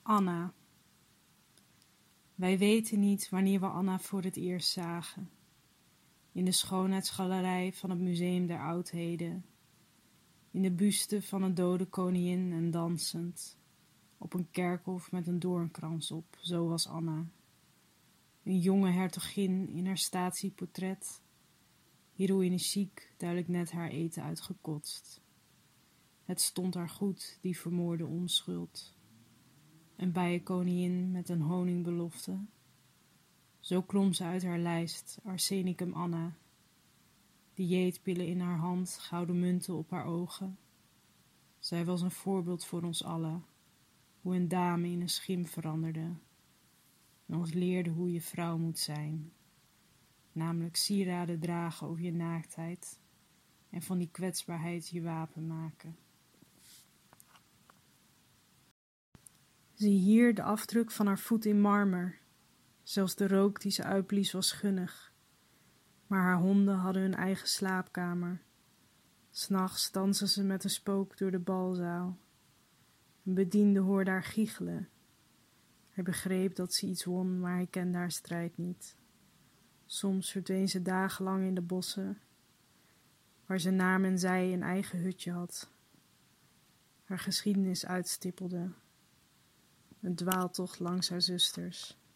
Anna. Wij weten niet wanneer we Anna voor het eerst zagen. In de schoonheidsgalerij van het Museum der Oudheden. In de buste van een dode koningin en dansend. Op een kerkhof met een doornkrans op, zo was Anna. Een jonge hertogin in haar statieportret. Heroïne chic, duidelijk net haar eten uitgekotst. Het stond haar goed, die vermoorde onschuld. Een bijenkoningin met een honingbelofte. Zo klom ze uit haar lijst, Arsenicum Anna. Dieetpillen in haar hand, gouden munten op haar ogen. Zij was een voorbeeld voor ons allen. Hoe een dame in een schim veranderde. En ons leerde hoe je vrouw moet zijn. Namelijk sieraden dragen over je naaktheid. En van die kwetsbaarheid je wapen maken. Zie hier de afdruk van haar voet in marmer. Zelfs de rook die ze uitblies was gunnig. Maar haar honden hadden hun eigen slaapkamer. 'S Nachts danste ze met een spook door de balzaal. Een bediende hoorde haar giechelen. Hij begreep dat ze iets won, maar hij kende haar strijd niet. Soms verdween ze dagenlang in de bossen, waar ze naar men zei een eigen hutje had. Haar geschiedenis uitstippelde. Een dwaaltocht langs haar zusters.